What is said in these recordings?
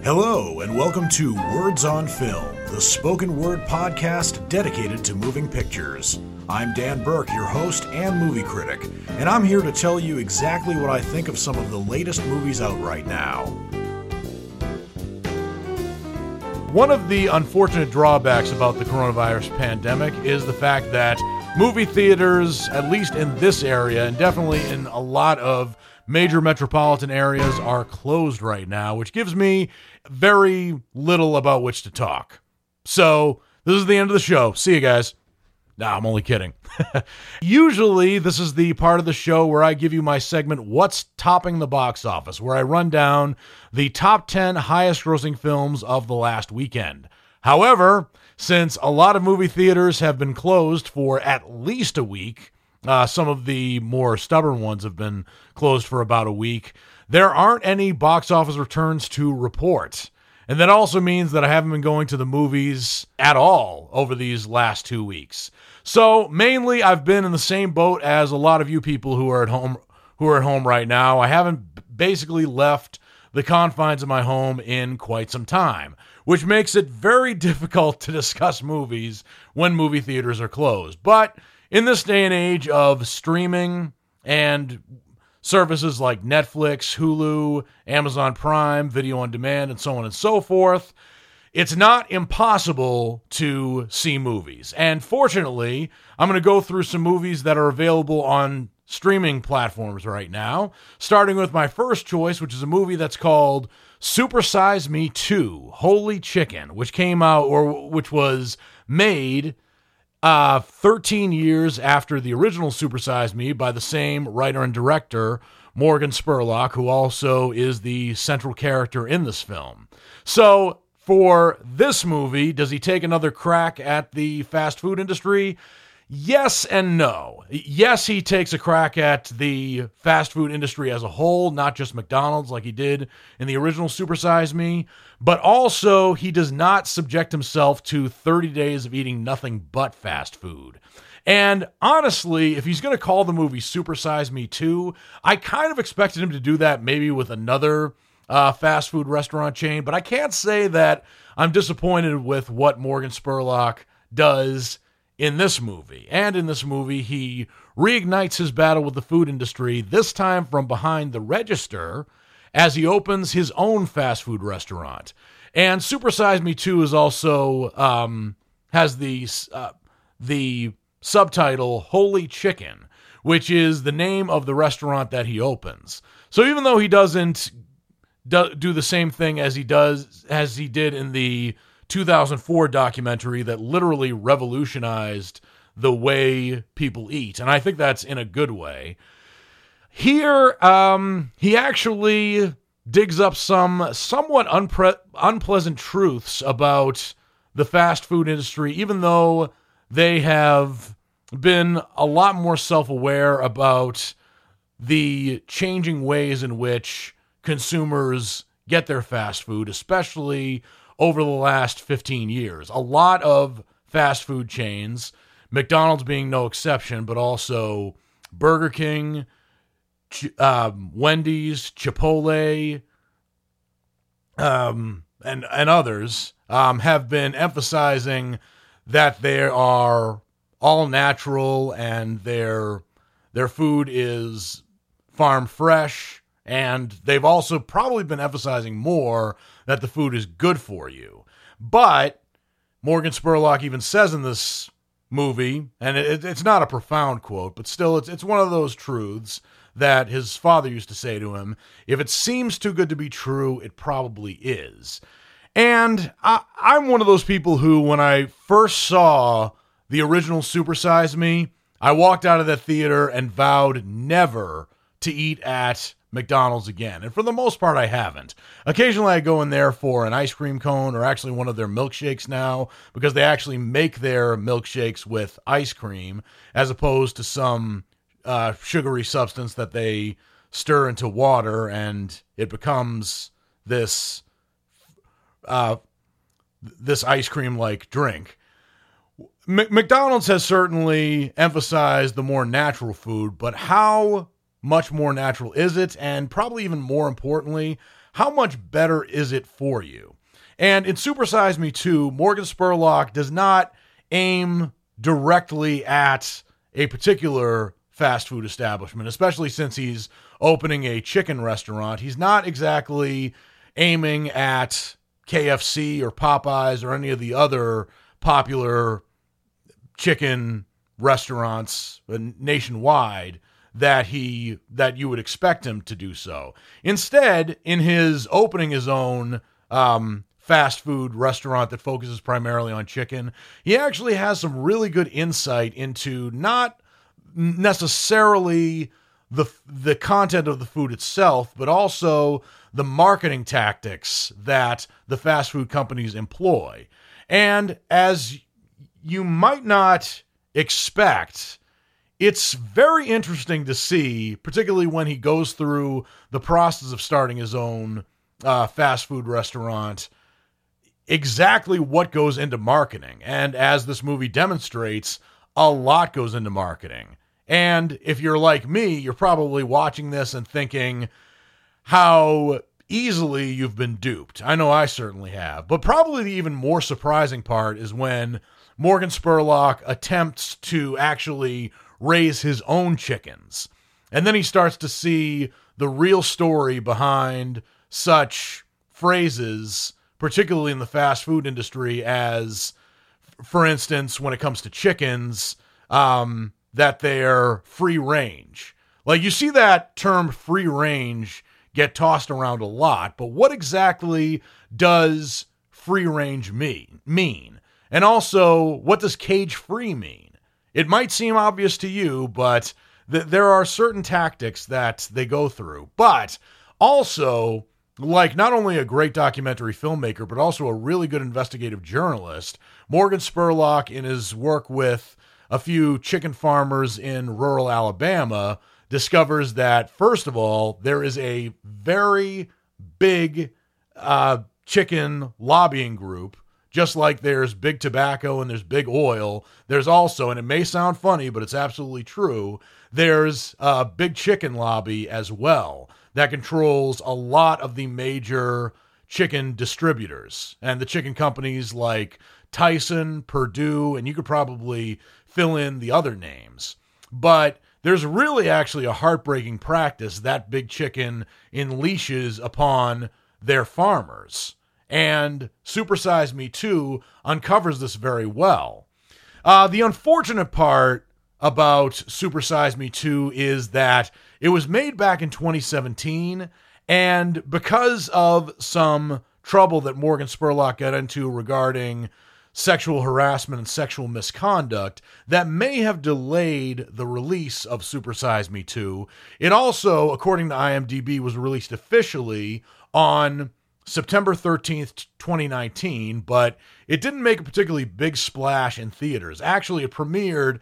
Hello, and welcome to Words on Film, the spoken word podcast dedicated to moving pictures. I'm Dan Burke, your host and movie critic, and I'm here to tell you exactly what I think of some of the latest movies out right now. One of the unfortunate drawbacks about the coronavirus pandemic is the fact that movie theaters, at least in this area, and definitely in a lot of major metropolitan areas, are closed right now, which gives me very little about which to talk. So, this is the end of the show. See you guys. Nah, I'm only kidding. Usually, this is the part of the show where I give you my segment, What's Topping the Box Office, where I run down the top 10 highest-grossing films of the last weekend. However, since a lot of movie theaters have been closed for at least a week, some of the more stubborn ones have been closed for about a week, there aren't any box office returns to report. And that also means that I haven't been going to the movies at all over these last 2 weeks. So mainly I've been in the same boat as a lot of you people who are at home right now. I haven't basically left the confines of my home in quite some time, which makes it very difficult to discuss movies when movie theaters are closed. But in this day and age of streaming and services like Netflix, Hulu, Amazon Prime, video on demand, and so on and so forth, it's not impossible to see movies. And fortunately, I'm going to go through some movies that are available on streaming platforms right now, starting with my first choice, which is a movie that's called Super Size Me 2, Holy Chicken, which came out, or which was made 13 years after the original Super Size Me by the same writer and director, Morgan Spurlock, who also is the central character in this film. So, for this movie, does he take another crack at the fast food industry? Yes and no. Yes, he takes a crack at the fast food industry as a whole, not just McDonald's like he did in the original Super Size Me, but also he does not subject himself to 30 days of eating nothing but fast food. And honestly, if he's going to call the movie Super Size Me 2, I kind of expected him to do that maybe with another fast food restaurant chain, but I can't say that I'm disappointed with what Morgan Spurlock does in this movie. And in this movie, he reignites his battle with the food industry, this time from behind the register, as he opens his own fast food restaurant. And Super Size Me 2 is also has the subtitle Holy Chicken, which is the name of the restaurant that he opens. So even though he doesn't do the same thing as he did in the 2004 documentary that literally revolutionized the way people eat, and I think that's in a good way. Here, he actually digs up some somewhat unpleasant truths about the fast food industry, even though they have been a lot more self-aware about the changing ways in which consumers get their fast food, especially over the last 15 years. A lot of fast food chains, McDonald's being no exception, but also Burger King, Wendy's, Chipotle, and others have been emphasizing that they are all natural and their food is farm fresh. And they've also probably been emphasizing more that the food is good for you. But Morgan Spurlock even says in this movie, and it's not a profound quote, but still it's one of those truths that his father used to say to him, if it seems too good to be true, it probably is. And I'm one of those people who, when I first saw the original Super Size Me, I walked out of that theater and vowed never to eat at McDonald's again. And for the most part, I haven't. Occasionally I go in there for an ice cream cone or actually one of their milkshakes now, because they actually make their milkshakes with ice cream as opposed to some sugary substance that they stir into water and it becomes this ice cream like drink. McDonald's has certainly emphasized the more natural food, but how much more natural is it? And probably even more importantly, how much better is it for you? And in Super Size Me 2, Morgan Spurlock does not aim directly at a particular fast food establishment, especially since he's opening a chicken restaurant. He's not exactly aiming at KFC or Popeyes or any of the other popular chicken restaurants nationwide that you would expect him to do so. Instead, in his opening his own fast food restaurant that focuses primarily on chicken, he actually has some really good insight into not necessarily the content of the food itself, but also the marketing tactics that the fast food companies employ. And as you might not expect, it's very interesting to see, particularly when he goes through the process of starting his own fast food restaurant, exactly what goes into marketing. And as this movie demonstrates, a lot goes into marketing. And if you're like me, you're probably watching this and thinking how easily you've been duped. I know I certainly have. But probably the even more surprising part is when Morgan Spurlock attempts to actually raise his own chickens. And then he starts to see the real story behind such phrases, particularly in the fast food industry, as, for instance, when it comes to chickens, that they're free range. Like, you see that term free range get tossed around a lot, but what exactly does free range mean? And also, what does cage-free mean? It might seem obvious to you, but there are certain tactics that they go through. But also, like not only a great documentary filmmaker, but also a really good investigative journalist, Morgan Spurlock, in his work with a few chicken farmers in rural Alabama, discovers that, first of all, there is a very big chicken lobbying group. Just like there's big tobacco and there's big oil, there's also, and it may sound funny, but it's absolutely true, there's a big chicken lobby as well that controls a lot of the major chicken distributors and the chicken companies like Tyson, Perdue, and you could probably fill in the other names. But there's really actually a heartbreaking practice that big chicken unleashes upon their farmers. And Super Size Me 2 uncovers this very well. The unfortunate part about Super Size Me 2 is that it was made back in 2017, and because of some trouble that Morgan Spurlock got into regarding sexual harassment and sexual misconduct, that may have delayed the release of Super Size Me 2. It also, according to IMDb, was released officially on September 13th, 2019, but it didn't make a particularly big splash in theaters. Actually, it premiered,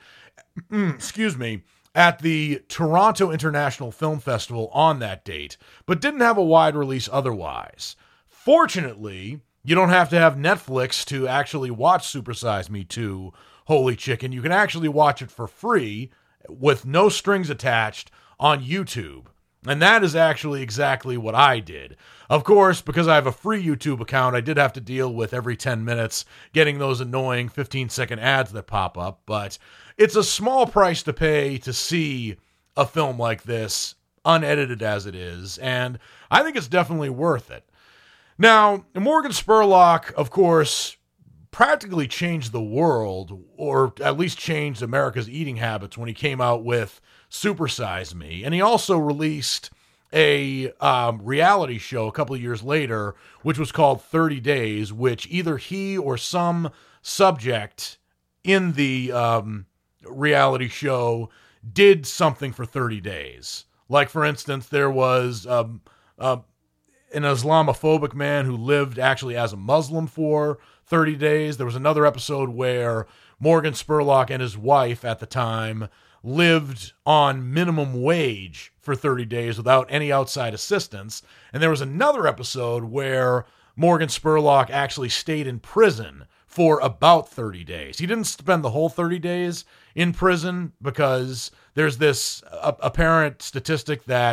at the Toronto International Film Festival on that date, but didn't have a wide release otherwise. Fortunately, you don't have to have Netflix to actually watch Super Size Me 2 Holy Chicken. You can actually watch it for free with no strings attached on YouTube. And that is actually exactly what I did. Of course, because I have a free YouTube account, I did have to deal with every 10 minutes getting those annoying 15-second ads that pop up, but it's a small price to pay to see a film like this, unedited as it is, and I think it's definitely worth it. Now, Morgan Spurlock, of course, practically changed the world, or at least changed America's eating habits when he came out with Super Size Me. And he also released a reality show a couple of years later, which was called 30 Days, which either he or some subject in the reality show did something for 30 days. Like, for instance, there was an Islamophobic man who lived actually as a Muslim for 30 days. There was another episode where Morgan Spurlock and his wife at the time lived on minimum wage for 30 days without any outside assistance. And there was another episode where Morgan Spurlock actually stayed in prison for about 30 days. He didn't spend the whole 30 days in prison because there's this apparent statistic that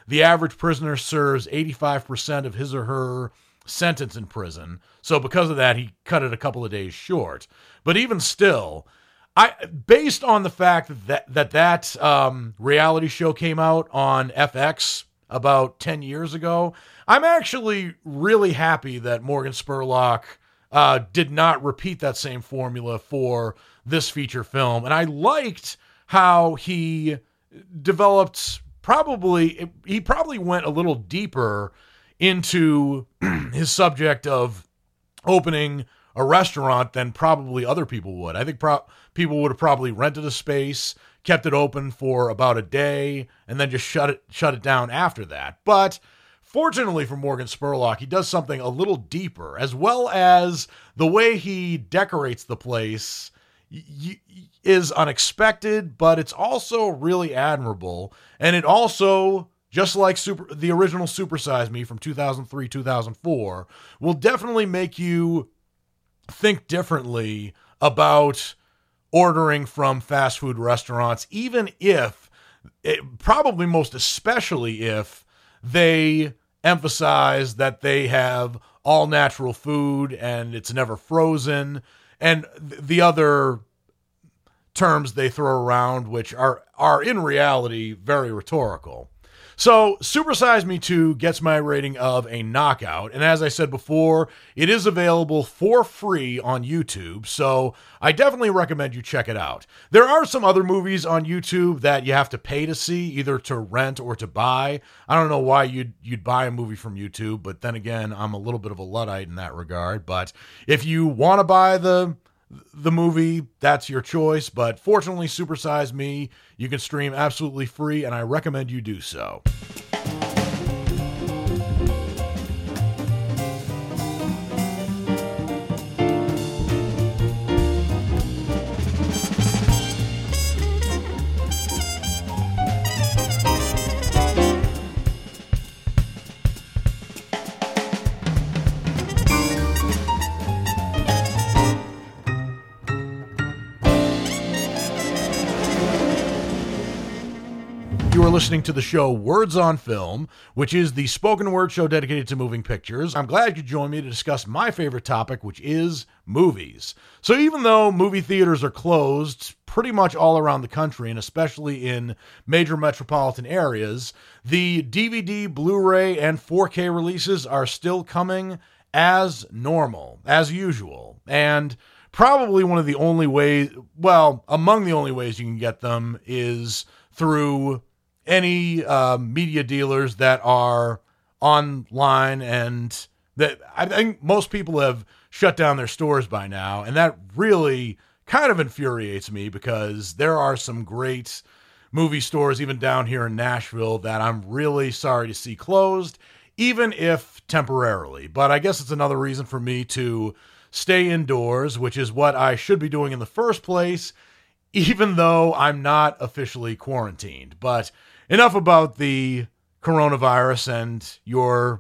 the average prisoner serves 85% of his or her sentence in prison. So because of that, he cut it a couple of days short. But even still, based on the fact that reality show came out on FX about 10 years ago, I'm actually really happy that Morgan Spurlock did not repeat that same formula for this feature film. And I liked how he developed he probably went a little deeper into his subject of opening a restaurant than probably other people would. I think people would have probably rented a space, kept it open for about a day, and then just shut it down after that. But fortunately for Morgan Spurlock, he does something a little deeper, as well as the way he decorates the place is unexpected, but it's also really admirable. And it also, just like the original Super Size Me from 2003, 2004, will definitely make you think differently about ordering from fast food restaurants, even if, probably most especially if, they emphasize that they have all natural food and it's never frozen, and the other terms they throw around, which are in reality very rhetorical. So Super Size Me 2 gets my rating of a knockout, and as I said before, it is available for free on YouTube, so I definitely recommend you check it out. There are some other movies on YouTube that you have to pay to see, either to rent or to buy. I don't know why you'd buy a movie from YouTube, but then again, I'm a little bit of a Luddite in that regard. But if you want to buy the movie, that's your choice. But fortunately, Super Size Me, you can stream absolutely free, and I recommend you do so. You are listening to the show Words on Film, which is the spoken word show dedicated to moving pictures. I'm glad you could join me to discuss my favorite topic, which is movies. So even though movie theaters are closed pretty much all around the country, and especially in major metropolitan areas, the DVD, Blu-ray, and 4K releases are still coming as normal, as usual. And probably one of the only ways, well, among the only ways you can get them is through any media dealers that are online, and that I think most people have shut down their stores by now, and that really kind of infuriates me because there are some great movie stores even down here in Nashville that I'm really sorry to see closed, even if temporarily. But I guess it's another reason for me to stay indoors, which is what I should be doing in the first place, even though I'm not officially quarantined. But enough about the coronavirus and your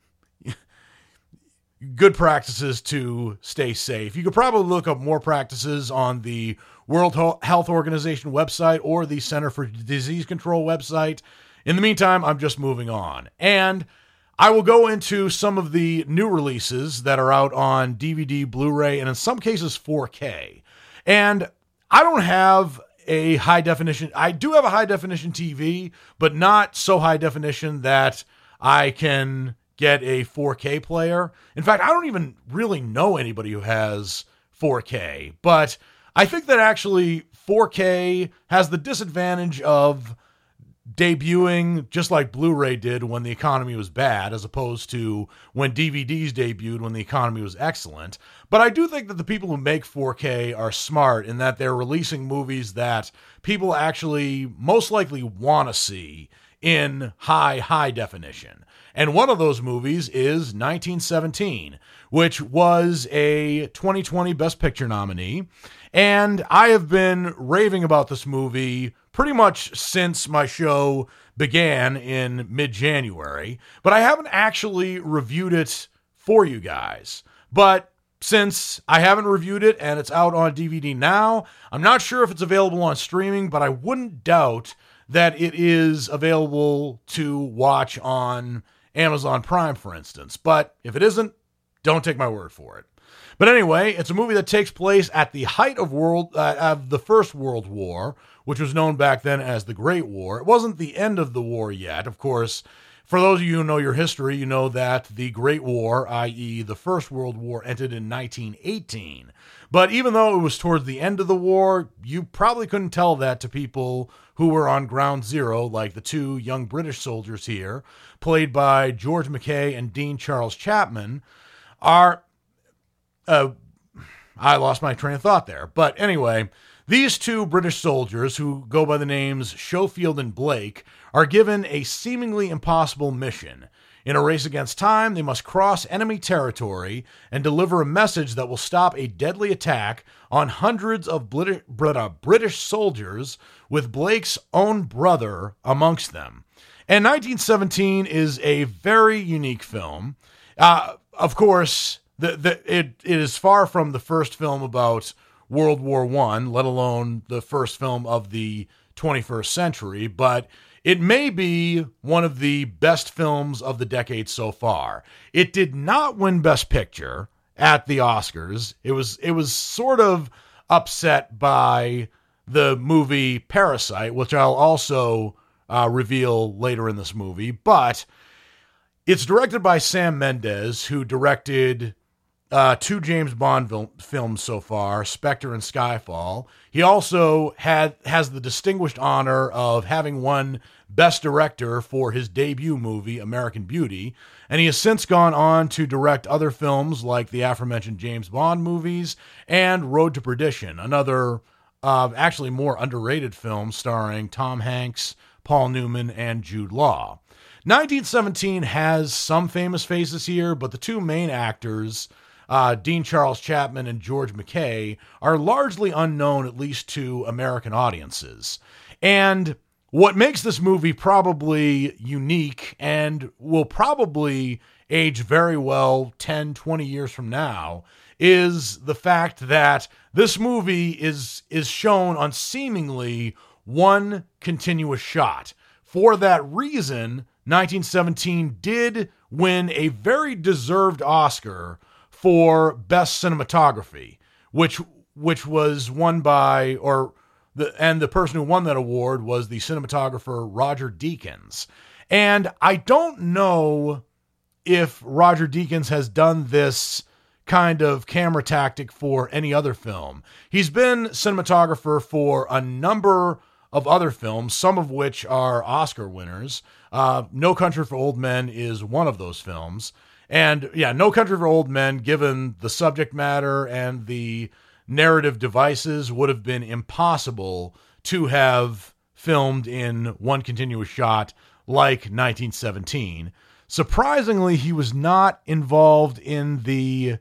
good practices to stay safe. You could probably look up more practices on the World Health Organization website or the Center for Disease Control website. In the meantime, I'm just moving on. And I will go into some of the new releases that are out on DVD, Blu-ray, and in some cases 4K. And I don't have a high definition. I do have a high definition TV, but not so high definition that I can get a 4K player. In fact, I don't even really know anybody who has 4K, but I think that actually 4K has the disadvantage of debuting just like Blu-ray did when the economy was bad, as opposed to when DVDs debuted when the economy was excellent. But I do think that the people who make 4K are smart in that they're releasing movies that people actually most likely want to see in high definition. And one of those movies is 1917, which was a 2020 Best Picture nominee. And I have been raving about this movie pretty much since my show began in mid-January, but I haven't actually reviewed it for you guys. But since I haven't reviewed it and it's out on DVD now, I'm not sure if it's available on streaming, but I wouldn't doubt that it is available to watch on Amazon Prime, for instance. But if it isn't, don't take my word for it. But anyway, it's a movie that takes place at the height of the First World War, which was known back then as the Great War. It wasn't the end of the war yet. Of course, for those of you who know your history, you know that the Great War, i.e. the First World War, ended in 1918. But even though it was towards the end of the war, you probably couldn't tell that to people who were on ground zero, like the two young British soldiers here, played by George McKay and Dean Charles Chapman, are... I lost my train of thought there. But anyway, these two British soldiers, who go by the names Schofield and Blake, are given a seemingly impossible mission. In a race against time, they must cross enemy territory and deliver a message that will stop a deadly attack on hundreds of British soldiers, with Blake's own brother amongst them. And 1917 is a very unique film. Of course... It is far from the first film about World War I, let alone the first film of the 21st century, but it may be one of the best films of the decade so far. It did not win Best Picture at the Oscars. It was sort of upset by the movie Parasite, which I'll also reveal later in this movie, but it's directed by Sam Mendes, who directed... two James Bond films so far, Spectre and Skyfall. He also has the distinguished honor of having won Best Director for his debut movie, American Beauty, and he has since gone on to direct other films like the aforementioned James Bond movies and Road to Perdition, another actually more underrated film starring Tom Hanks, Paul Newman, and Jude Law. 1917 has some famous faces here, but the two main actors... Dean Charles Chapman and George McKay, are largely unknown, at least to American audiences. And what makes this movie probably unique and will probably age very well 10, 20 years from now is the fact that this movie is shown on seemingly one continuous shot. For that reason, 1917 did win a very deserved Oscar for Best Cinematography, which was won by, the person who won that award was the cinematographer Roger Deakins. And I don't know if Roger Deakins has done this kind of camera tactic for any other film. He's been cinematographer for a number of other films, some of which are Oscar winners. No Country for Old Men is one of those films. And yeah, No Country for Old Men, given the subject matter and the narrative devices, would have been impossible to have filmed in one continuous shot like 1917. Surprisingly, he was not involved in the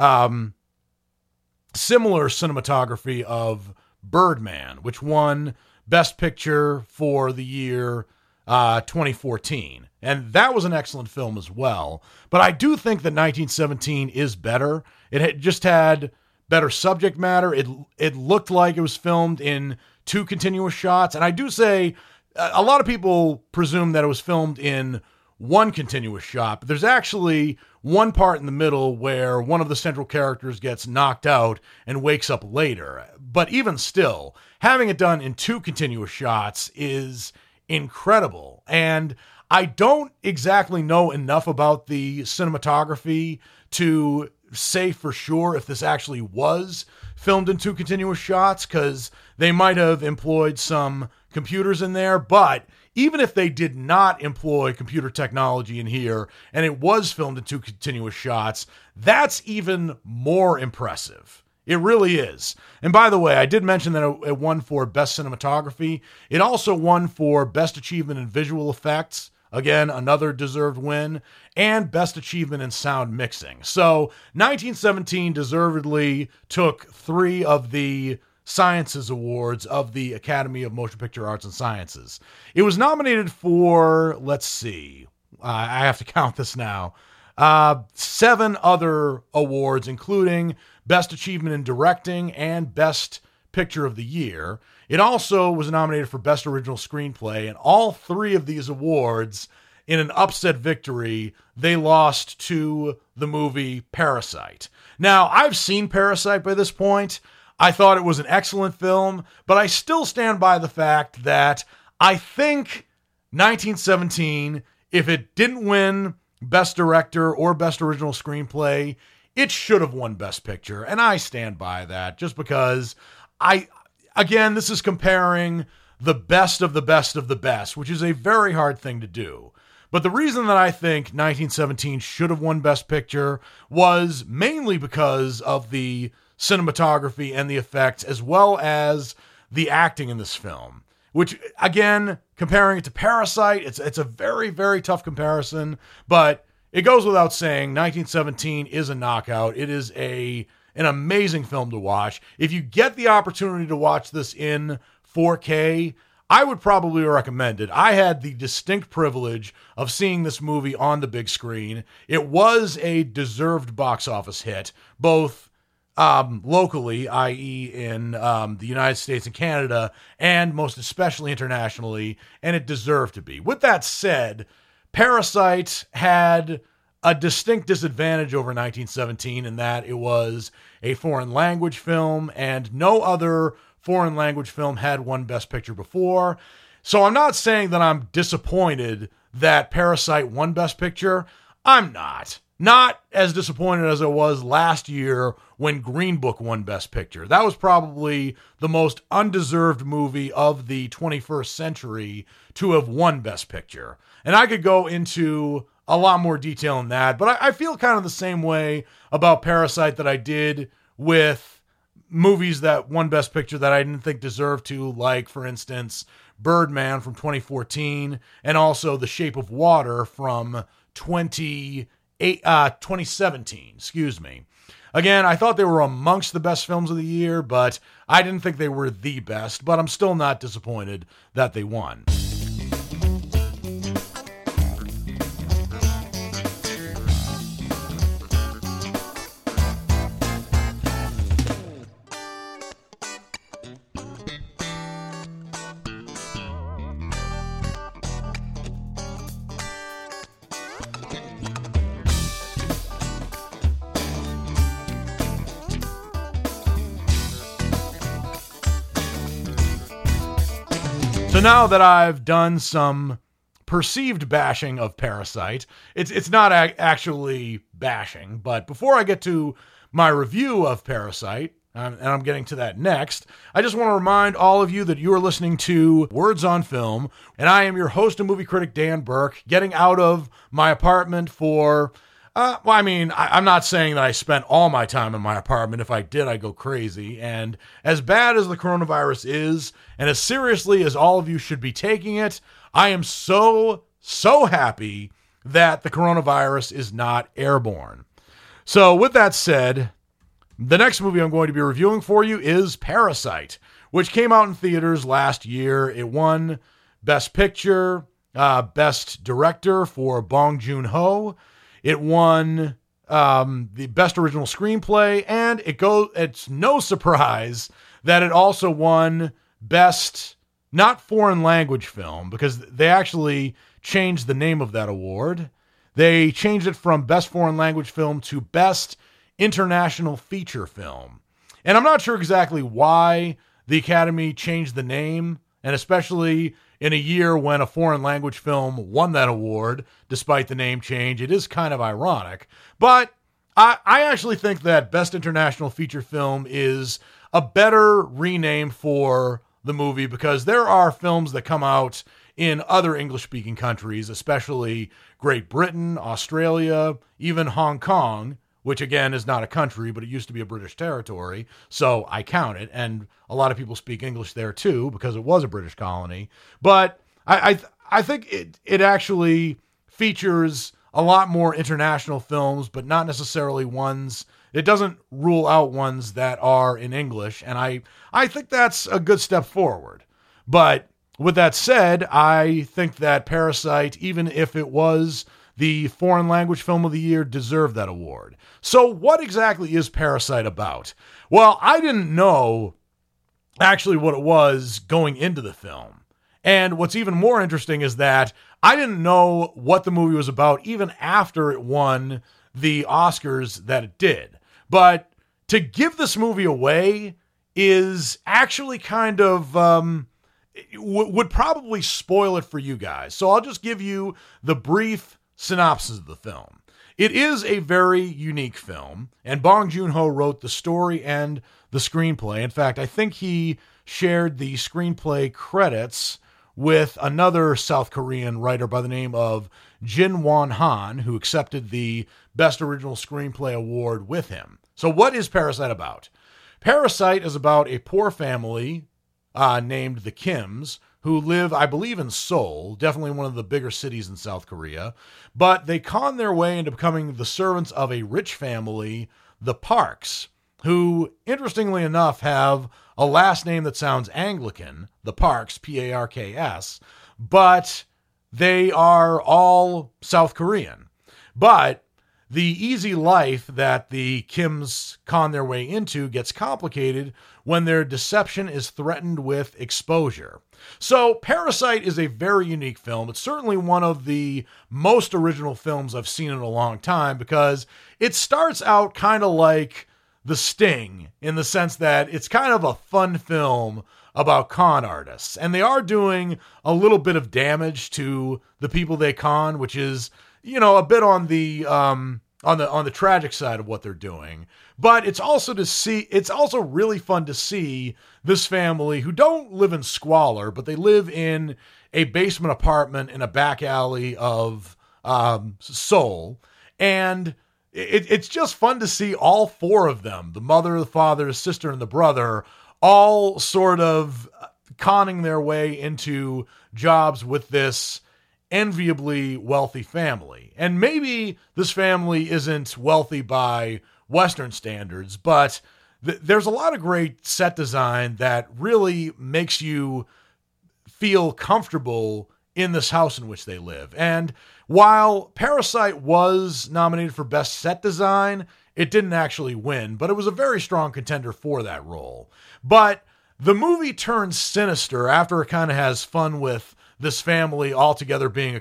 similar cinematography of Birdman, which won Best Picture for the year 2014. And that was an excellent film as well. But I do think that 1917 is better. It just had better subject matter. It looked like it was filmed in two continuous shots. And I do say a lot of people presume that it was filmed in one continuous shot, but there's actually one part in the middle where one of the central characters gets knocked out and wakes up later. But even still, having it done in two continuous shots is incredible. And I don't exactly know enough about the cinematography to say for sure if this actually was filmed in two continuous shots, because they might have employed some computers in there. But even if they did not employ computer technology in here and it was filmed in two continuous shots, that's even more impressive. It really is. And by the way, I did mention that it won for Best Cinematography. It also won for Best Achievement in Visual Effects. Again, another deserved win, and Best Achievement in Sound Mixing. So 1917 deservedly took 3 of the Sciences Awards of the Academy of Motion Picture Arts and Sciences. It was nominated for, let's see, I have to count this now, 7 other awards, including Best Achievement in Directing and Best Picture of the Year. It also was nominated for Best Original Screenplay, and all three of these awards, in an upset victory, they lost to the movie Parasite. Now, I've seen Parasite by this point. I thought it was an excellent film, but I still stand by the fact that I think 1917, if it didn't win Best Director or Best Original Screenplay, it should have won Best Picture, and I stand by that just because again, this is comparing the best of the best of the best, which is a very hard thing to do. But the reason that I think 1917 should have won Best Picture was mainly because of the cinematography and the effects, as well as the acting in this film. Which, again, comparing it to Parasite, it's a very, very tough comparison, but it goes without saying, 1917 is a knockout. It is an amazing film to watch. If you get the opportunity to watch this in 4K, I would probably recommend it. I had the distinct privilege of seeing this movie on the big screen. It was a deserved box office hit, both locally, i.e. in the United States and Canada, and most especially internationally, and it deserved to be. With that said, Parasite had a distinct disadvantage over 1917 in that it was a foreign language film, and no other foreign language film had won Best Picture before. So I'm not saying that I'm disappointed that Parasite won Best Picture. I'm not. Not as disappointed as I was last year when Green Book won Best Picture. That was probably the most undeserved movie of the 21st century to have won Best Picture. And I could go into a lot more detail in that, but I feel kind of the same way about Parasite that I did with movies that won Best Picture that I didn't think deserved to, like, for instance, Birdman from 2014, and also The Shape of Water from 2017. Again, I thought they were amongst the best films of the year, but I didn't think they were the best, but I'm still not disappointed that they won. So now that I've done some perceived bashing of Parasite, it's not actually bashing, but before I get to my review of Parasite, and I'm getting to that next, I just want to remind all of you that you are listening to Words on Film, and I am your host and movie critic, Dan Burke, getting out of my apartment for... I'm not saying that I spent all my time in my apartment. If I did, I'd go crazy. And as bad as the coronavirus is, and as seriously as all of you should be taking it, I am so happy that the coronavirus is not airborne. So with that said, the next movie I'm going to be reviewing for you is Parasite, which came out in theaters last year. It won Best Picture, Best Director for Bong Joon-ho. It won the Best Original Screenplay, and it's no surprise that it also won Best Not Foreign Language Film, because they actually changed the name of that award. They changed it from Best Foreign Language Film to Best International Feature Film. And I'm not sure exactly why the Academy changed the name, and especially in a year when a foreign language film won that award, despite the name change, it is kind of ironic. But I actually think that Best International Feature Film is a better rename for the movie, because there are films that come out in other English-speaking countries, especially Great Britain, Australia, even Hong Kong, which again is not a country, but it used to be a British territory, so I count it, and a lot of people speak English there too, because it was a British colony. But I think it actually features a lot more international films, but not necessarily ones. It doesn't rule out ones that are in English, and I think that's a good step forward. But with that said, I think that Parasite, even if it was the foreign language film of the year, deserved that award. So what exactly is Parasite about? Well, I didn't know actually what it was going into the film. And what's even more interesting is that I didn't know what the movie was about even after it won the Oscars that it did. But to give this movie away is actually kind of would probably spoil it for you guys. So I'll just give you the brief synopsis of the film. It is a very unique film, and Bong Joon-ho wrote the story and the screenplay. In fact, I think he shared the screenplay credits with another South Korean writer by the name of Jin Won Han, who accepted the Best Original Screenplay award with him. So what is Parasite about? Parasite is about a poor family named the Kims, who live, I believe, in Seoul, definitely one of the bigger cities in South Korea, but they con their way into becoming the servants of a rich family, the Parks, who, interestingly enough, have a last name that sounds Anglican, the Parks, P-A-R-K-S, but they are all South Korean. But the easy life that the Kims con their way into gets complicated when their deception is threatened with exposure. So Parasite is a very unique film. It's certainly one of the most original films I've seen in a long time because it starts out kind of like The Sting in the sense that it's kind of a fun film about con artists. And they are doing a little bit of damage to the people they con, which is, you know, a bit on the tragic side of what they're doing. But it's also really fun to see this family who don't live in squalor, but they live in a basement apartment in a back alley of Seoul. And it's just fun to see all four of them, the mother, the father, the sister, and the brother, all sort of conning their way into jobs with this enviably wealthy family. And maybe this family isn't wealthy by Western standards, but there's a lot of great set design that really makes you feel comfortable in this house in which they live. And while Parasite was nominated for Best Set Design, it didn't actually win, but it was a very strong contender for that role. But the movie turns sinister after it kind of has fun with this family altogether being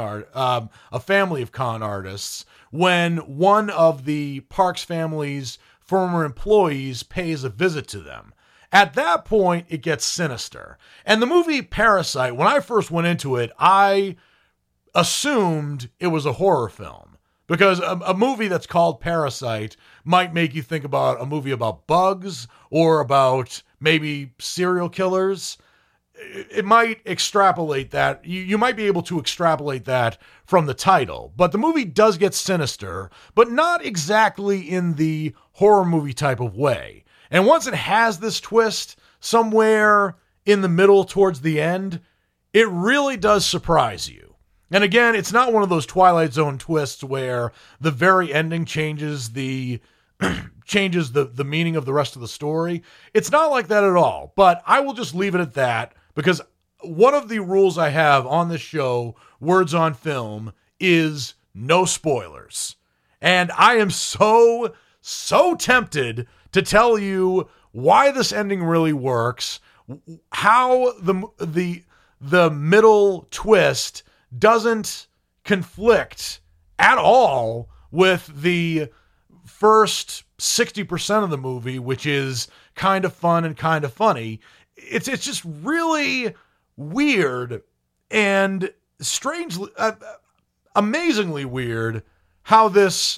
a family of con artists, when one of the Parks family's former employees pays a visit to them. At that point, it gets sinister. And the movie Parasite, when I first went into it, I assumed it was a horror film. Because a movie that's called Parasite might make you think about a movie about bugs or about maybe serial killers. It might extrapolate that. You might be able to extrapolate that from the title. But the movie does get sinister, but not exactly in the horror movie type of way. And once it has this twist somewhere in the middle towards the end, it really does surprise you. And again, it's not one of those Twilight Zone twists where the very ending changes the meaning of the rest of the story. It's not like that at all. But I will just leave it at that, because one of the rules I have on this show, Words on Film, is no spoilers. And I am so tempted to tell you why this ending really works, how the middle twist doesn't conflict at all with the first 60% of the movie, which is kind of fun and kind of funny. It's just really weird and strangely, amazingly weird how these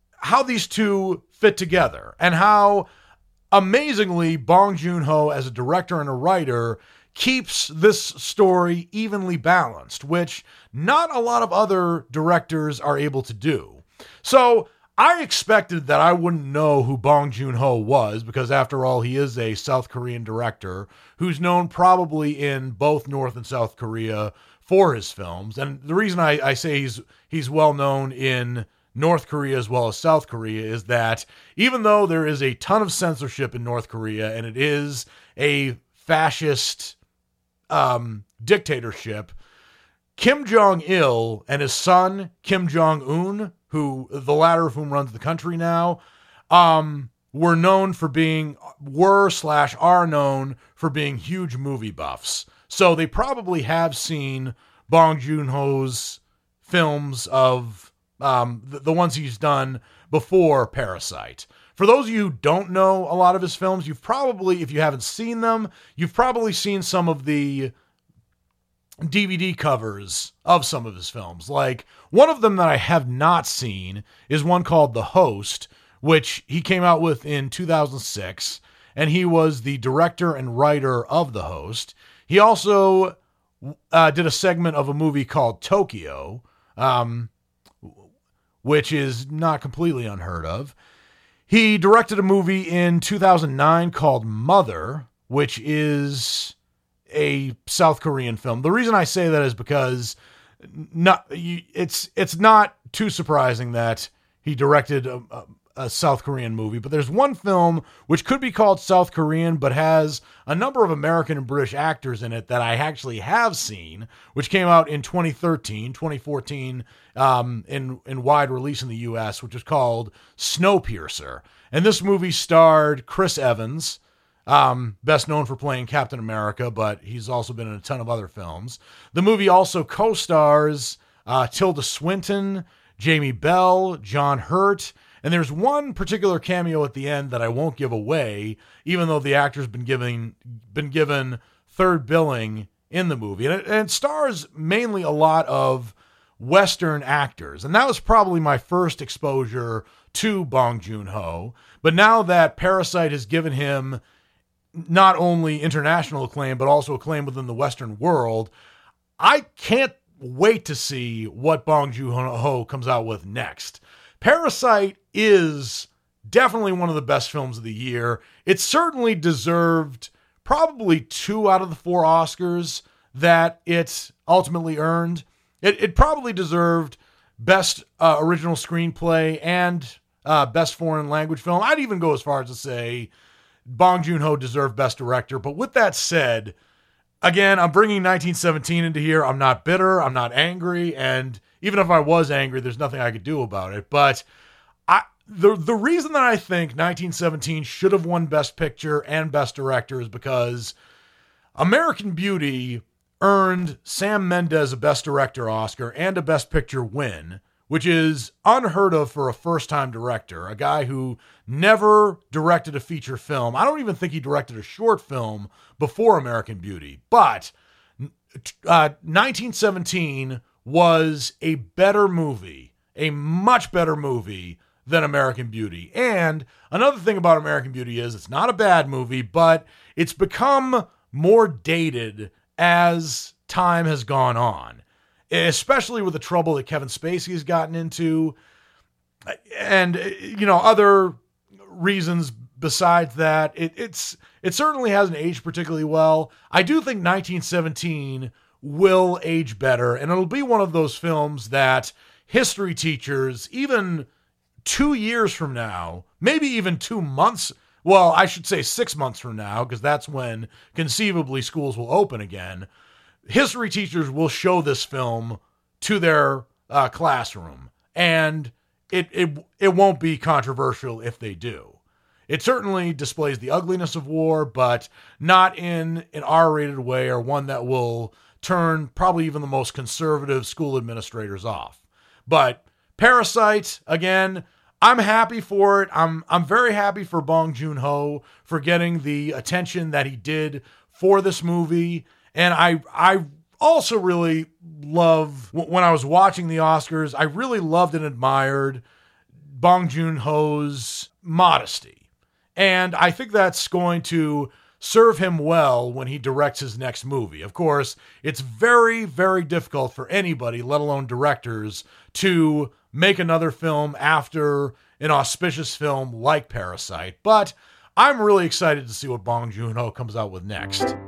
two fit together, and how amazingly Bong Joon-ho as a director and a writer keeps this story evenly balanced, which not a lot of other directors are able to do. So I expected that I wouldn't know who Bong Joon-ho was, because after all, he is a South Korean director who's known probably in both North and South Korea for his films. And the reason I say he's well known in North Korea as well as South Korea is that even though there is a ton of censorship in North Korea and it is a fascist dictatorship, Kim Jong-il and his son Kim Jong-un, who the latter of whom runs the country now, were slash are known for being huge movie buffs. So they probably have seen Bong Joon-ho's films of the ones he's done before Parasite. For those of you who don't know a lot of his films, you've probably, if you haven't seen them, you've probably seen some of the DVD covers of some of his films. Like, one of them that I have not seen is one called The Host, which he came out with in 2006, and he was the director and writer of The Host. He also did a segment of a movie called Tokyo, which is not completely unheard of. He directed a movie in 2009 called Mother, which is a South Korean film. The reason I say that is because it's not too surprising that he directed a South Korean movie, but there's one film which could be called South Korean but has a number of American and British actors in it that I actually have seen, which came out in 2014 in wide release in the US, which is called Snowpiercer. And this movie starred Chris Evans, best known for playing Captain America, but he's also been in a ton of other films. The movie also co-stars Tilda Swinton, Jamie Bell, John Hurt, and there's one particular cameo at the end that I won't give away, even though the actor's been given third billing in the movie. And it stars mainly a lot of Western actors. And that was probably my first exposure to Bong Joon-ho. But now that Parasite has given him not only international acclaim, but also acclaim within the Western world, I can't wait to see what Bong Joon-ho comes out with next. Parasite is definitely one of the best films of the year. It certainly deserved probably 2 out of the 4 Oscars that it ultimately earned. It probably deserved Best Original Screenplay and Best Foreign Language Film. I'd even go as far as to say Bong Joon-ho deserved Best Director. But with that said, again, I'm bringing 1917 into here. I'm not bitter. I'm not angry. And even if I was angry, there's nothing I could do about it. But the reason that I think 1917 should have won Best Picture and Best Director is because American Beauty earned Sam Mendes a Best Director Oscar and a Best Picture win, which is unheard of for a first-time director, a guy who never directed a feature film. I don't even think he directed a short film before American Beauty. But 1917 was a better movie, a much better movie than American Beauty. And another thing about American Beauty is it's not a bad movie, but it's become more dated as time has gone on, especially with the trouble that Kevin Spacey has gotten into and, other reasons besides that. It certainly hasn't aged particularly well. I do think 1917 will age better, and it'll be one of those films that history teachers, even 2 years from now, maybe even 2 months, well, I should say 6 months from now, because that's when conceivably schools will open again, history teachers will show this film to their classroom, and it won't be controversial if they do. It certainly displays the ugliness of war, but not in an R-rated way or one that will turn probably even the most conservative school administrators off. But Parasite, again, I'm happy for it. I'm very happy for Bong Joon-ho for getting the attention that he did for this movie. And I also really love, when I was watching the Oscars, I really loved and admired Bong Joon-ho's modesty. And I think that's going to serve him well when he directs his next movie. Of course, it's very, very difficult for anybody, let alone directors, to make another film after an auspicious film like Parasite. But I'm really excited to see what Bong Joon-ho comes out with next.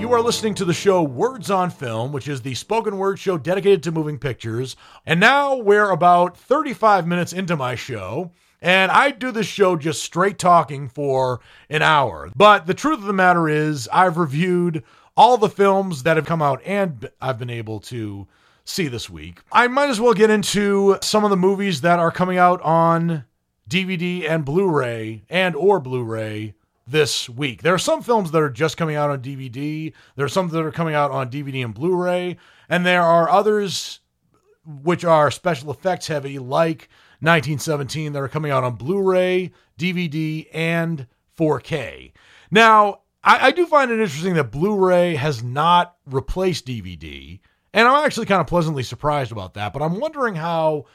You are listening to the show Words on Film, which is the spoken word show dedicated to moving pictures. And now we're about 35 minutes into my show, and I do this show just straight talking for an hour. But the truth of the matter is, I've reviewed all the films that have come out and I've been able to see this week. I might as well get into some of the movies that are coming out on DVD and Blu-ray or Blu-ray this week. There are some films that are just coming out on DVD. There are some that are coming out on DVD and Blu-ray. And there are others which are special effects heavy, like 1917, that are coming out on Blu-ray, DVD, and 4K. Now, I do find it interesting that Blu-ray has not replaced DVD. And I'm actually kind of pleasantly surprised about that. But I'm wondering how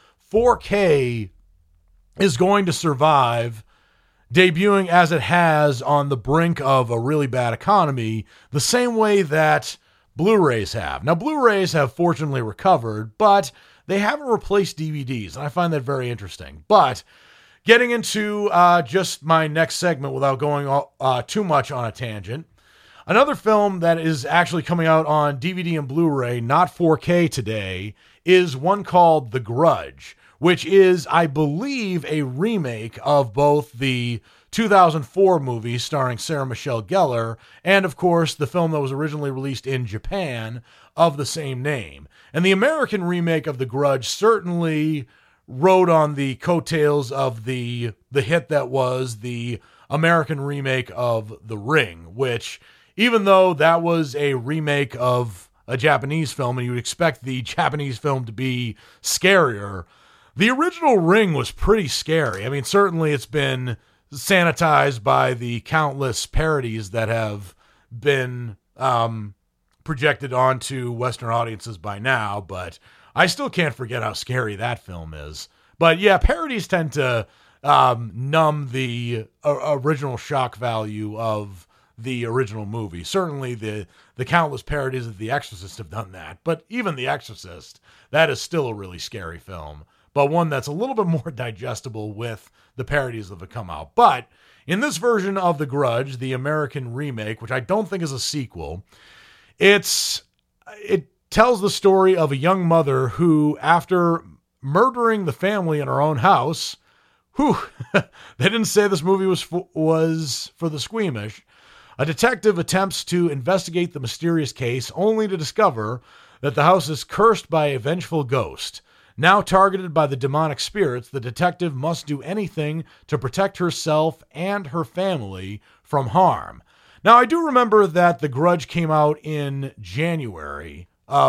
4K is going to survive debuting as it has on the brink of a really bad economy, the same way that Blu-rays have. Now, Blu-rays have fortunately recovered, but they haven't replaced DVDs, and I find that very interesting. But getting into just my next segment without going too much on a tangent, another film that is actually coming out on DVD and Blu-ray, not 4K today, is one called The Grudge, which is, I believe, a remake of both the 2004 movie starring Sarah Michelle Gellar and, of course, the film that was originally released in Japan of the same name. And the American remake of The Grudge certainly rode on the coattails of the hit that was the American remake of The Ring, which, even though that was a remake of a Japanese film and you would expect the Japanese film to be scarier, the original Ring was pretty scary. I mean, certainly it's been sanitized by the countless parodies that have been projected onto Western audiences by now, but I still can't forget how scary that film is. But yeah, parodies tend to numb the original shock value of the original movie. Certainly the countless parodies of The Exorcist have done that, but even The Exorcist, that is still a really scary film, but one that's a little bit more digestible with the parodies that have come out. But in this version of The Grudge, the American remake, which I don't think is a sequel, it tells the story of a young mother who, after murdering the family in her own house, they didn't say this movie was for the squeamish, a detective attempts to investigate the mysterious case only to discover that the house is cursed by a vengeful ghost. Now targeted by the demonic spirits, the detective must do anything to protect herself and her family from harm. Now, I do remember that The Grudge came out in January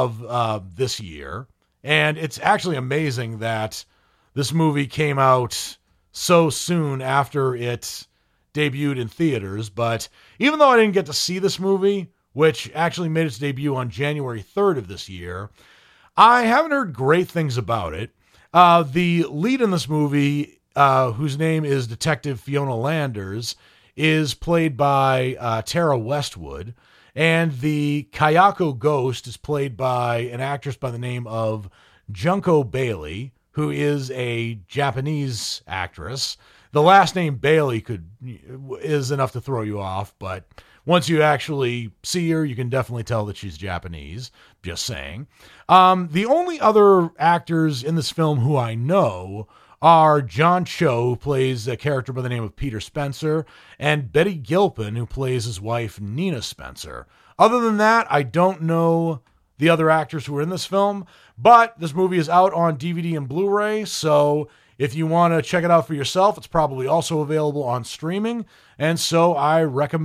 of this year, and it's actually amazing that this movie came out so soon after it debuted in theaters. But even though I didn't get to see this movie, which actually made its debut on January 3rd of this year, I haven't heard great things about it. The lead in this movie, whose name is Detective Fiona Landers, is played by Tara Westwood, and the Kayako Ghost is played by an actress by the name of Junko Bailey, who is a Japanese actress. The last name Bailey is enough to throw you off, but once you actually see her, you can definitely tell that she's Japanese. Just saying. The only other actors in this film who I know are John Cho, who plays a character by the name of Peter Spencer, and Betty Gilpin, who plays his wife, Nina Spencer. Other than that, I don't know the other actors who are in this film, but this movie is out on DVD and Blu-ray, so if you want to check it out for yourself, it's probably also available on streaming. And so I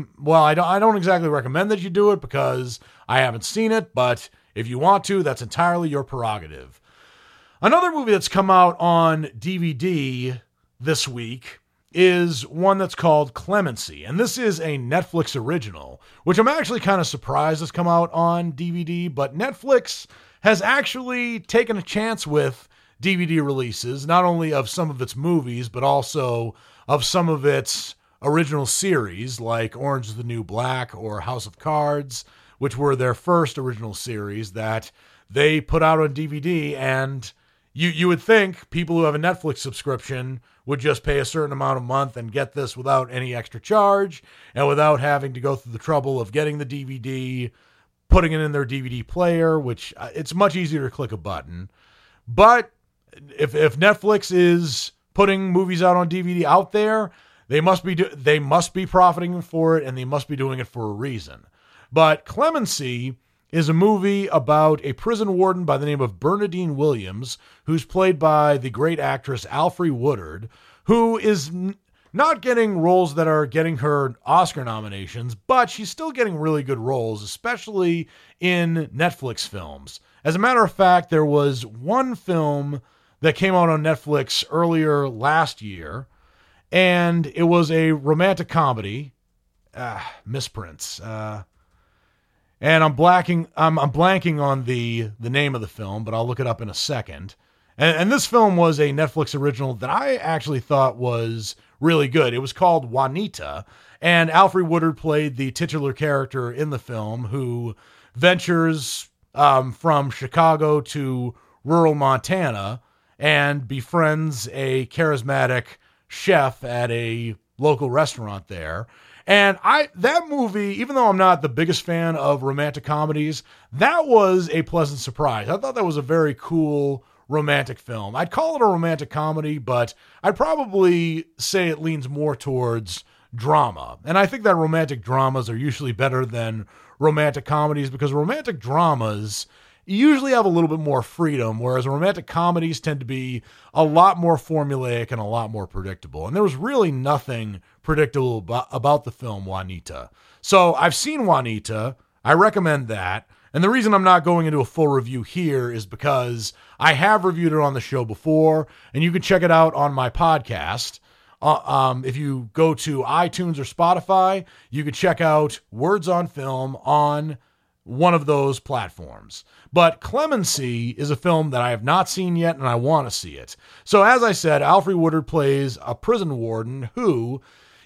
don't exactly recommend that you do it because I haven't seen it, but if you want to, that's entirely your prerogative. Another movie that's come out on DVD this week is one that's called Clemency. And this is a Netflix original, which I'm actually kind of surprised has come out on DVD, but Netflix has actually taken a chance with DVD releases, not only of some of its movies, but also of some of its original series, like Orange is the New Black or House of Cards, which were their first original series that they put out on DVD, and You would think people who have a Netflix subscription would just pay a certain amount a month and get this without any extra charge and without having to go through the trouble of getting the DVD, putting it in their DVD player, which it's much easier to click a button. But if Netflix is putting movies out on DVD out there, they must be profiting for it, and they must be doing it for a reason. But Clemency is a movie about a prison warden by the name of Bernadine Williams, who's played by the great actress Alfre Woodard, who is not getting roles that are getting her Oscar nominations, but she's still getting really good roles, especially in Netflix films. As a matter of fact, there was one film that came out on Netflix earlier last year, and it was a romantic comedy, misprints, and I'm blanking on the name of the film, but I'll look it up in a second. And this film was a Netflix original that I actually thought was really good. It was called Juanita, and Alfre Woodard played the titular character in the film, who ventures from Chicago to rural Montana and befriends a charismatic chef at a local restaurant there. And that movie, even though I'm not the biggest fan of romantic comedies, that was a pleasant surprise. I thought that was a very cool romantic film. I'd call it a romantic comedy, but I'd probably say it leans more towards drama. And I think that romantic dramas are usually better than romantic comedies, because romantic dramas usually have a little bit more freedom, whereas romantic comedies tend to be a lot more formulaic and a lot more predictable. And there was really nothing predictable about the film Juanita. So I've seen Juanita. I recommend that. And the reason I'm not going into a full review here is because I have reviewed it on the show before, and you can check it out on my podcast. If you go to iTunes or Spotify, you can check out Words on Film on one of those platforms. But Clemency is a film that I have not seen yet, and I want to see it. So as I said, Alfre Woodard plays a prison warden who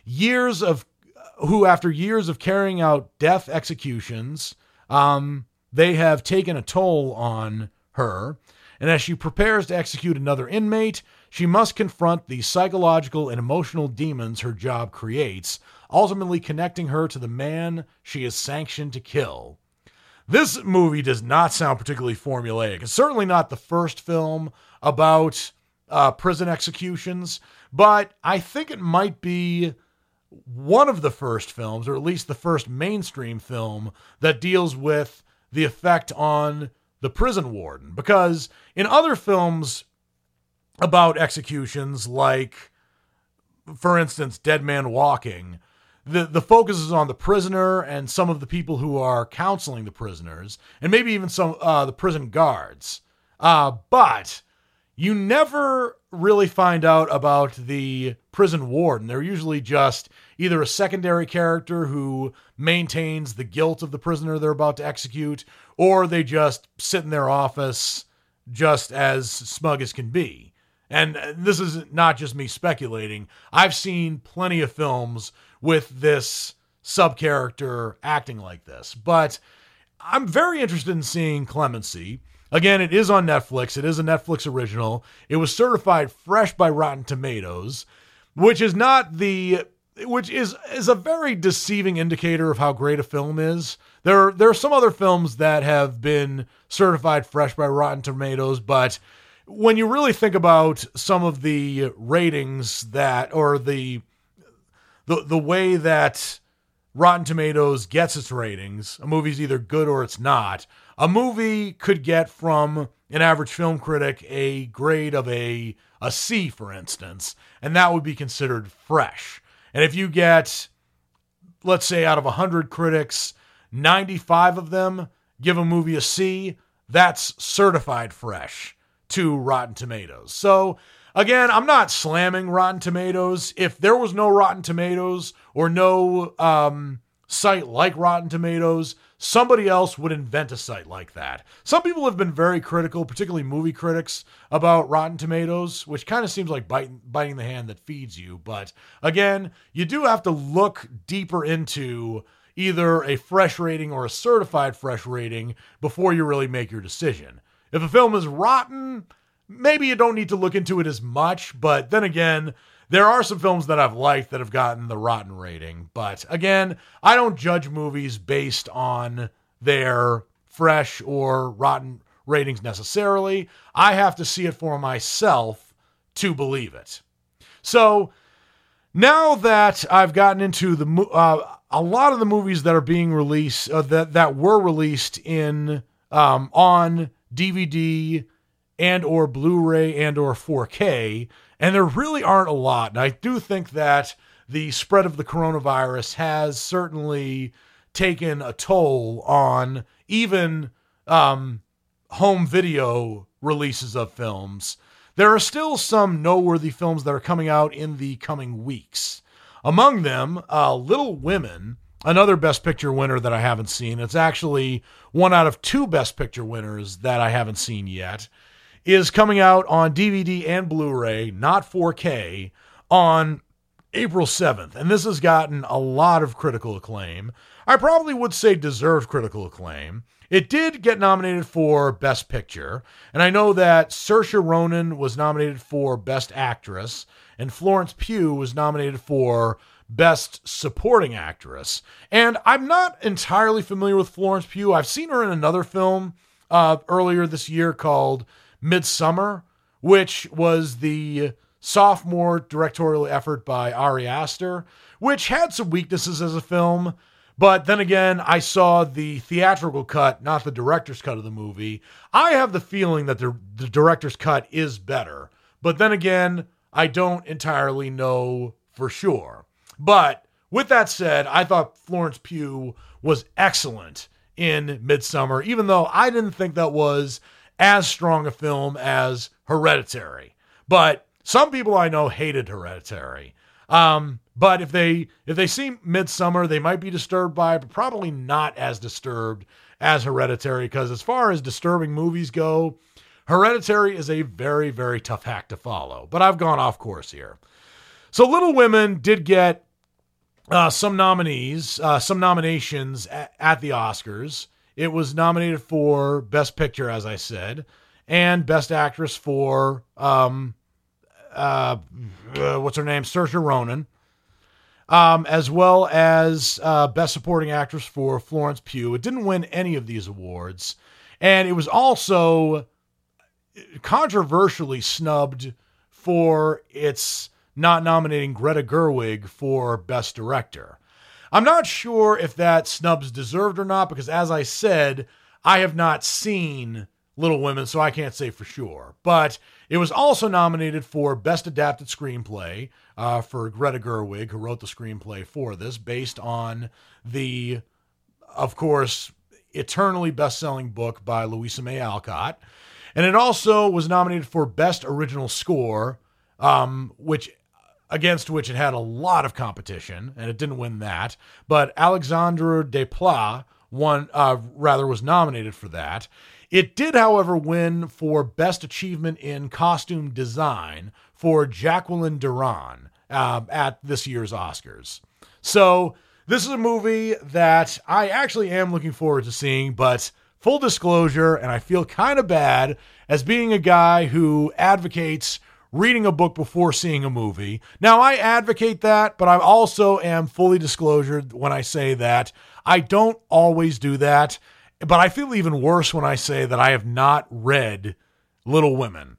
after years of carrying out death executions, they have taken a toll on her. And as she prepares to execute another inmate, she must confront the psychological and emotional demons her job creates, ultimately connecting her to the man she is sanctioned to kill. This movie does not sound particularly formulaic. It's certainly not the first film about prison executions, but I think it might be one of the first films, or at least the first mainstream film, that deals with the effect on the prison warden. Because in other films about executions, like, for instance, Dead Man Walking, the focus is on the prisoner and some of the people who are counseling the prisoners, and maybe even some the prison guards. But you never really find out about the prison warden. They're usually just either a secondary character who maintains the guilt of the prisoner they're about to execute, or they just sit in their office just as smug as can be. And this is not just me speculating. I've seen plenty of films with this sub-character acting like this. But I'm very interested in seeing Clemency. Again, it is on Netflix. It is a Netflix original. It was certified fresh by Rotten Tomatoes, which is a very deceiving indicator of how great a film is. There are some other films that have been certified fresh by Rotten Tomatoes, but when you really think about some of the ratings or the way that Rotten Tomatoes gets its ratings, a movie's either good or it's not. A movie could get from an average film critic a grade of a C, for instance, and that would be considered fresh. And if you get, let's say, out of 100 critics, 95 of them give a movie a C, that's certified fresh to Rotten Tomatoes. So again, I'm not slamming Rotten Tomatoes. If there was no Rotten Tomatoes or no site like Rotten Tomatoes, somebody else would invent a site like that. Some people have been very critical, particularly movie critics, about Rotten Tomatoes, which kind of seems like biting the hand that feeds you. But again, you do have to look deeper into either a fresh rating or a certified fresh rating before you really make your decision. If a film is rotten, maybe you don't need to look into it as much, but then again, there are some films that I've liked that have gotten the rotten rating. But again, I don't judge movies based on their fresh or rotten ratings necessarily. I have to see it for myself to believe it. So now that I've gotten into a lot of the movies that are being released, that were released in on DVD and or Blu-ray and or 4K, and there really aren't a lot. And I do think that the spread of the coronavirus has certainly taken a toll on even home video releases of films. There are still some noteworthy films that are coming out in the coming weeks. Among them, Little Women, another Best Picture winner that I haven't seen. It's actually one out of 2 Best Picture winners that I haven't seen yet, is coming out on DVD and Blu-ray, not 4K, on April 7th. And this has gotten a lot of critical acclaim. I probably would say deserved critical acclaim. It did get nominated for Best Picture, and I know that Saoirse Ronan was nominated for Best Actress, and Florence Pugh was nominated for Best Supporting Actress. And I'm not entirely familiar with Florence Pugh. I've seen her in another film earlier this year called Midsummer, which was the sophomore directorial effort by Ari Aster, which had some weaknesses as a film. But then again, I saw the theatrical cut, not the director's cut of the movie. I have the feeling that the director's cut is better. But then again, I don't entirely know for sure. But with that said, I thought Florence Pugh was excellent in Midsummer, even though I didn't think that was as strong a film as Hereditary. But some people I know hated Hereditary. But if they see Midsummer, they might be disturbed by it, but probably not as disturbed as Hereditary, because as far as disturbing movies go, Hereditary is a very, very tough act to follow. But I've gone off course here. So Little Women did get some nominations at the Oscars. It was nominated for Best Picture, as I said, and Best Actress for what's her name? Saoirse Ronan, as well as Best Supporting Actress for Florence Pugh. It didn't win any of these awards, and it was also controversially snubbed for its not nominating Greta Gerwig for Best Director. I'm not sure if that snub's deserved or not, because as I said, I have not seen Little Women, so I can't say for sure. But it was also nominated for Best Adapted Screenplay for Greta Gerwig, who wrote the screenplay for this, based on the, of course, eternally best-selling book by Louisa May Alcott. And it also was nominated for Best Original Score, against which it had a lot of competition, and it didn't win that. But Alexandre Desplat was nominated for that. It did, however, win for Best Achievement in Costume Design for Jacqueline Duran at this year's Oscars. So this is a movie that I actually am looking forward to seeing, but full disclosure, and I feel kind of bad as being a guy who advocates reading a book before seeing a movie. Now, I advocate that, but I also am fully disclosure when I say that I don't always do that. But I feel even worse when I say that I have not read Little Women.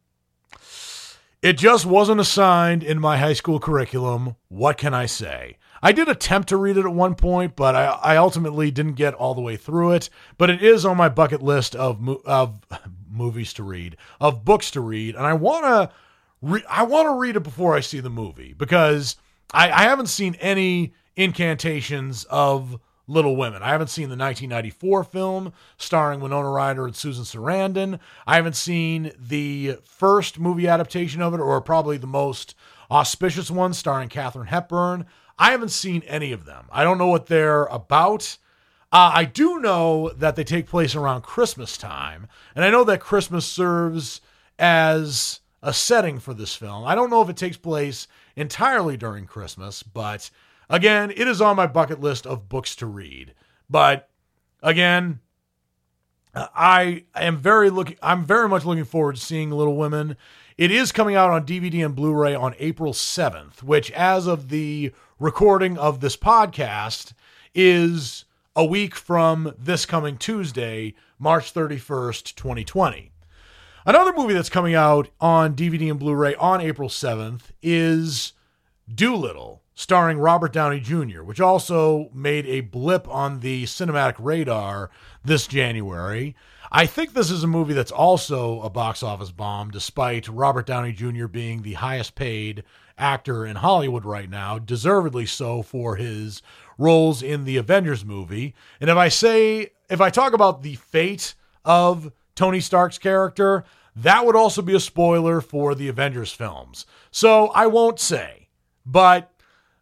It just wasn't assigned in my high school curriculum. What can I say? I did attempt to read it at one point, but I ultimately didn't get all the way through it. But it is on my bucket list of movies to read, of books to read, and I want to read it before I see the movie, because I haven't seen any incantations of Little Women. I haven't seen the 1994 film starring Winona Ryder and Susan Sarandon. I haven't seen the first movie adaptation of it, or probably the most auspicious one starring Katharine Hepburn. I haven't seen any of them. I don't know what they're about. I do know that they take place around Christmas time, and I know that Christmas serves as a setting for this film. I don't know if it takes place entirely during Christmas, but again, it is on my bucket list of books to read. But again, I'm very much looking forward to seeing Little Women. It is coming out on DVD and Blu-ray on April 7th, which, as of the recording of this podcast, is a week from this coming Tuesday, March 31st, 2020. Another movie that's coming out on DVD and Blu-ray on April 7th is Dolittle, starring Robert Downey Jr., which also made a blip on the cinematic radar this January. I think this is a movie that's also a box office bomb, despite Robert Downey Jr. being the highest paid actor in Hollywood right now, deservedly so for his roles in the Avengers movie. And if I talk about the fate of Tony Stark's character, that would also be a spoiler for the Avengers films. So I won't say, but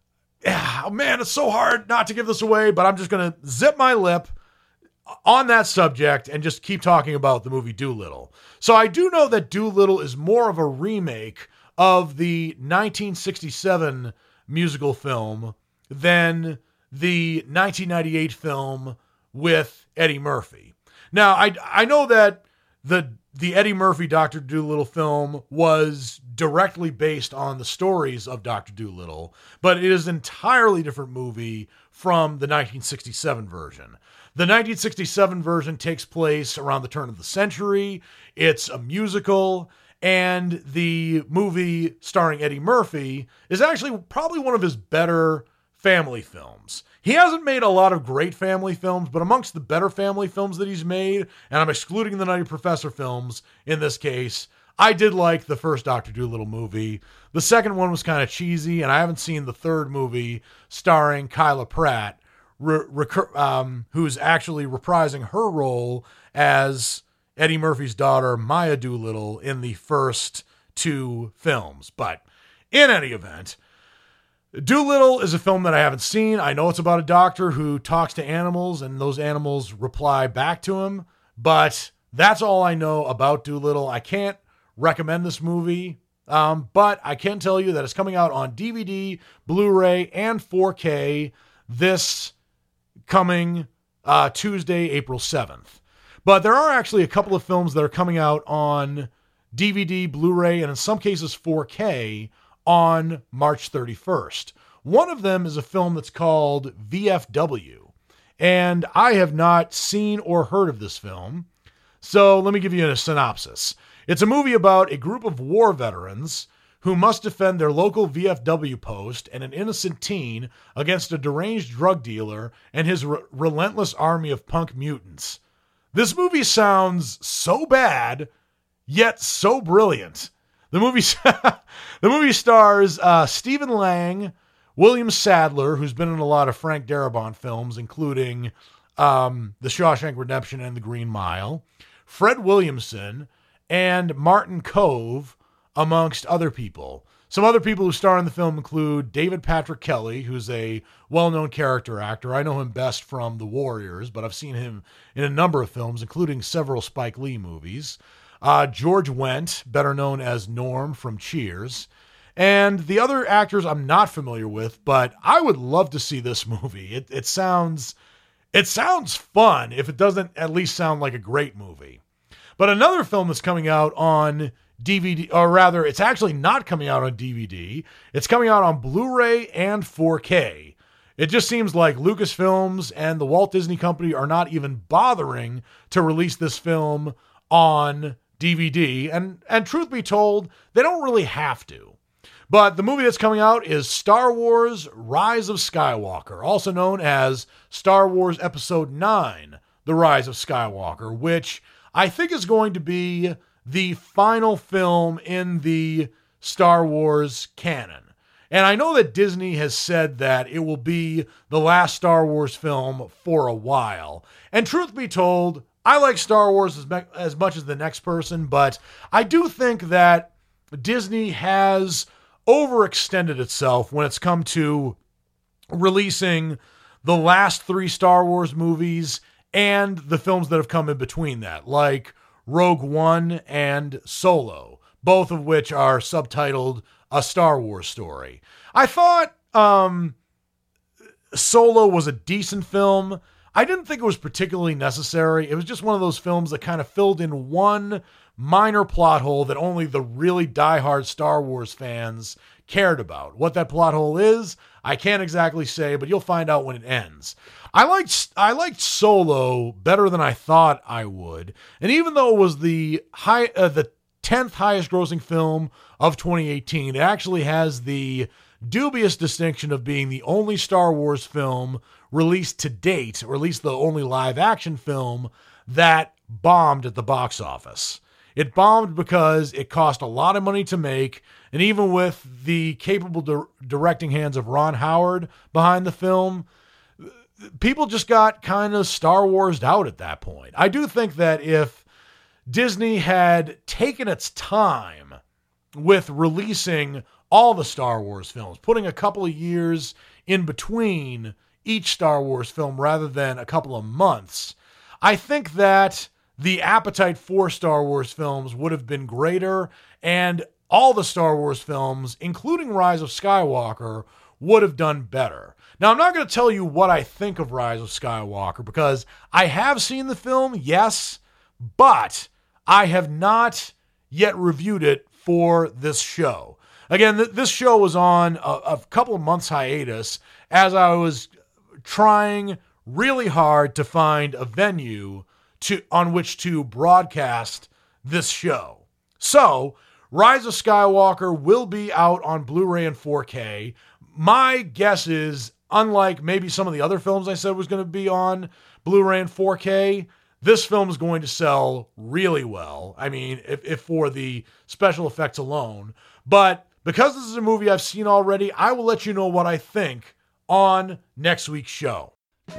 man, it's so hard not to give this away, but I'm just going to zip my lip on that subject and just keep talking about the movie Dolittle. So I do know that Dolittle is more of a remake of the 1967 musical film than the 1998 film with Eddie Murphy. Now, I know that the Eddie Murphy Dr. Dolittle film was directly based on the stories of Dr. Dolittle, but it is an entirely different movie from the 1967 version. The 1967 version takes place around the turn of the century. It's a musical, and the movie starring Eddie Murphy is actually probably one of his better family films. He hasn't made a lot of great family films, but amongst the better family films that he's made, and I'm excluding the Nutty Professor films in this case, I did like the first Dr. Dolittle movie. The second one was kind of cheesy, and I haven't seen the third movie starring Kyla Pratt, who's actually reprising her role as Eddie Murphy's daughter, Maya Dolittle, in the first two films. But in any event, Dolittle is a film that I haven't seen. I know it's about a doctor who talks to animals and those animals reply back to him, but that's all I know about Dolittle. I can't recommend this movie, but I can tell you that it's coming out on DVD, Blu-ray, and 4K this coming Tuesday, April 7th. But there are actually a couple of films that are coming out on DVD, Blu-ray, and in some cases 4K on March 31st. One of them is a film that's called VFW, and I have not seen or heard of this film, so let me give you a synopsis. It's a movie about a group of war veterans who must defend their local VFW post and an innocent teen against a deranged drug dealer and his relentless army of punk mutants. This movie sounds so bad, yet so brilliant. The movie stars Stephen Lang, William Sadler, who's been in a lot of Frank Darabont films, including The Shawshank Redemption and The Green Mile, Fred Williamson, and Martin Kove, amongst other people. Some other people who star in the film include David Patrick Kelly, who's a well-known character actor. I know him best from The Warriors, but I've seen him in a number of films, including several Spike Lee movies. George Wendt, better known as Norm from Cheers. And the other actors I'm not familiar with, but I would love to see this movie. It sounds fun if it doesn't at least sound like a great movie. But another film that's coming out on DVD, or rather, it's actually not coming out on DVD. It's coming out on Blu-ray and 4K. It just seems like Lucasfilms and the Walt Disney Company are not even bothering to release this film on DVD. And truth be told, they don't really have to. But the movie that's coming out is Star Wars Rise of Skywalker, also known as Star Wars Episode 9, The Rise of Skywalker, which I think is going to be the final film in the Star Wars canon. And I know that Disney has said that it will be the last Star Wars film for a while. And truth be told, I like Star Wars as much as the next person, but I do think that Disney has overextended itself when it's come to releasing the last three Star Wars movies and the films that have come in between that, like Rogue One and Solo, both of which are subtitled A Star Wars Story. I thought Solo was a decent film. I didn't think it was particularly necessary. It was just one of those films that kind of filled in one minor plot hole that only the really diehard Star Wars fans cared about. What that plot hole is, I can't exactly say, but you'll find out when it ends. I liked Solo better than I thought I would, and even though it was the 10th highest grossing film of 2018, it actually has the dubious distinction of being the only Star Wars film released to date, or at least the only live action film that bombed at the box office. It bombed because it cost a lot of money to make, and even with the capable directing hands of Ron Howard behind the film, people just got kind of Star Wars'd out at that point. I do think that if Disney had taken its time with releasing all the Star Wars films, putting a couple of years in between each Star Wars film rather than a couple of months, I think that the appetite for Star Wars films would have been greater, and all the Star Wars films, including Rise of Skywalker, would have done better. Now, I'm not going to tell you what I think of Rise of Skywalker, because I have seen the film, yes, but I have not yet reviewed it for this show. Again, this show was on a couple of months hiatus as I was trying really hard to find a venue on which to broadcast this show. So, Rise of Skywalker will be out on Blu-ray and 4K. My guess is, unlike maybe some of the other films I said was going to be on Blu-ray and 4K, this film is going to sell really well. I mean, if for the special effects alone. But because this is a movie I've seen already, I will let you know what I think on next week's show.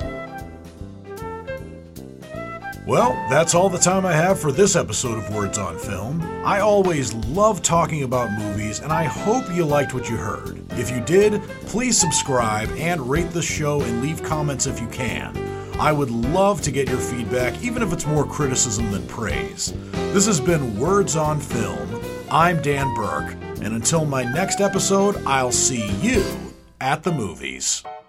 Well, that's all the time I have for this episode of Words on Film. I always love talking about movies, and I hope you liked what you heard. If you did, please subscribe and rate the show and leave comments if you can. I would love to get your feedback, even if it's more criticism than praise. This has been Words on Film. I'm Dan Burke, and until my next episode, I'll see you at the movies.